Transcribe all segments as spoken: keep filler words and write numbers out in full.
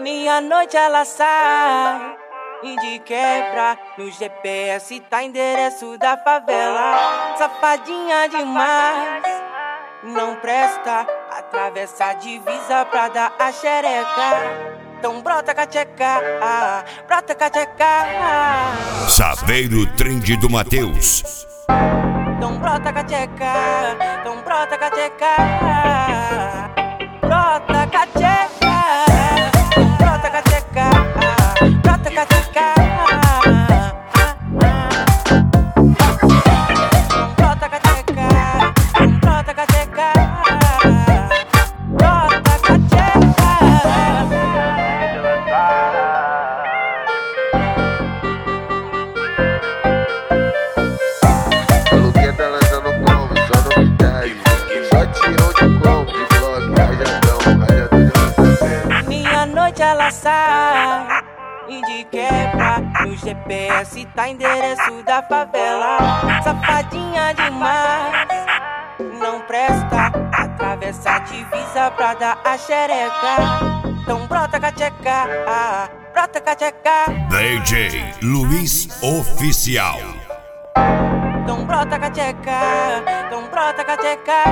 Meia-noite ela sai e de quebra no G P S tá endereço da favela. Safadinha demais, não presta, atravessa a divisa pra dar a xereca. Então brota cacheca, brota cacheca. Saveiro Trend do Matheus. Então brota cacheca, então brota cacheca. Brota cacheca, brota cacheca, brota cacheca. Brota cacheca, brota cacheca. Brota cacheca. Pelo que tá lançando como, só novidade. Só tirou de como, de vlog, rajadão, rajadão de lançamento. Meia-noite ela sai e de quebra no G P S tá endereço da favela. Safadinha demais, não presta, atravessa a divisa pra dar a xereca. Então brota cacheca, brota cacheca. D J Luiz Oficial. Então brota cacheca, então brota cacheca.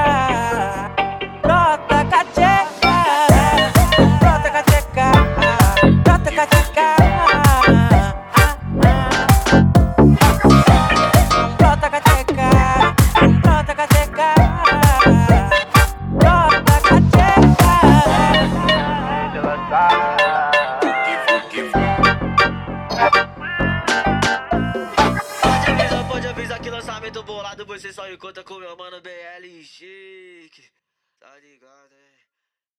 Brota cacheca, brota cacheca, brota cacheca. Brota cacheca, brota cacheca. Brota cacheca. Pode avisar, pode avisar que lançamento bolado você só encontra com meu mano B L Chique. Tá ligado, hein?